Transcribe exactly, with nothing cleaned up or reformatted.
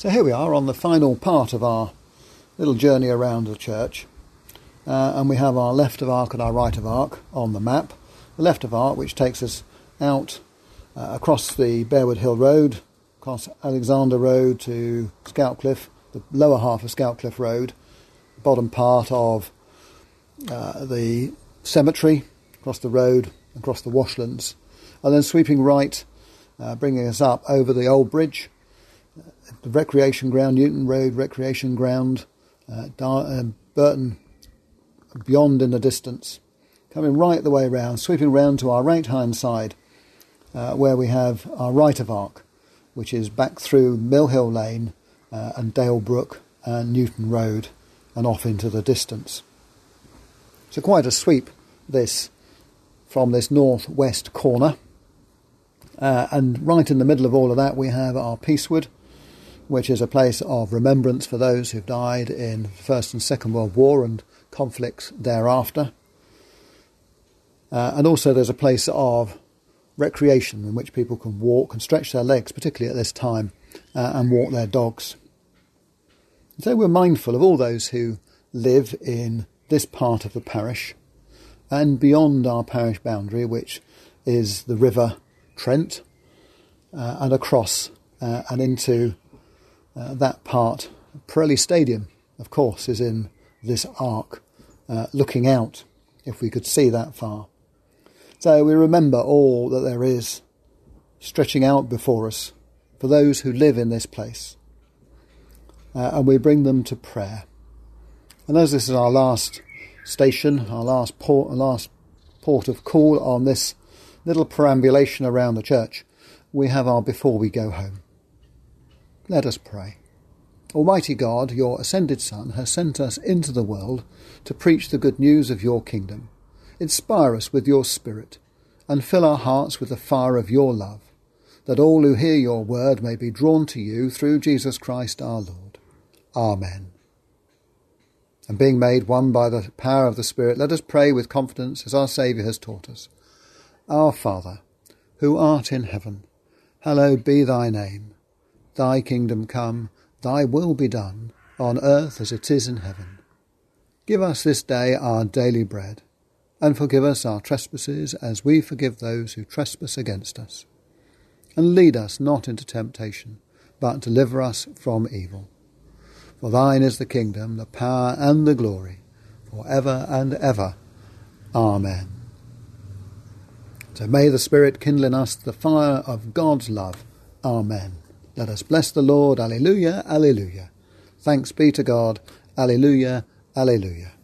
So here we are on the final part of our little journey around the church, uh, and we have our left of Ark and our right of Ark on the map. The left of Ark, which takes us out uh, across the Bearwood Hill Road, across Alexander Road to Scoutcliff, the lower half of Scoutcliff Road, the bottom part of uh, the cemetery, across the road, across the washlands, and then sweeping right, uh, bringing us up over the old bridge, the recreation ground, Newton Road recreation ground, uh, Dar- uh, Burton beyond in the distance, coming right the way round, sweeping round to our right hand side, uh, where we have our right of Ark, which is back through Mill Hill Lane uh, and Dale Brook and Newton Road and off into the distance. So quite a sweep this from this north-west corner, uh, and right in the middle of all of that we have our Peacewood, which is a place of remembrance for those who've died in the First and Second World War and conflicts thereafter. Uh, and also there's a place of recreation in which people can walk and stretch their legs, particularly at this time, uh, and walk their dogs. So we're mindful of all those who live in this part of the parish and beyond our parish boundary, which is the River Trent, uh, and across uh, and into Uh, that part. Pirelli Stadium, of course, is in this arc, uh, looking out, if we could see that far. So we remember all that there is stretching out before us for those who live in this place, uh, and we bring them to prayer. And as this is our last station, our last port, our last port of call on this little perambulation around the church, we have our before we go home. Let us pray. Almighty God, your ascended Son, has sent us into the world to preach the good news of your kingdom. Inspire us with your Spirit, and fill our hearts with the fire of your love, that all who hear your word may be drawn to you through Jesus Christ our Lord. Amen. And being made one by the power of the Spirit, let us pray with confidence as our Saviour has taught us. Our Father, who art in heaven, hallowed be thy name. Thy kingdom come, thy will be done, on earth as it is in heaven. Give us this day our daily bread, and forgive us our trespasses as we forgive those who trespass against us. And lead us not into temptation, but deliver us from evil. For thine is the kingdom, the power and the glory, for ever and ever. Amen. So may the Spirit kindle in us the fire of God's love. Amen. Let us bless the Lord. Alleluia, alleluia. Thanks be to God. Alleluia, alleluia.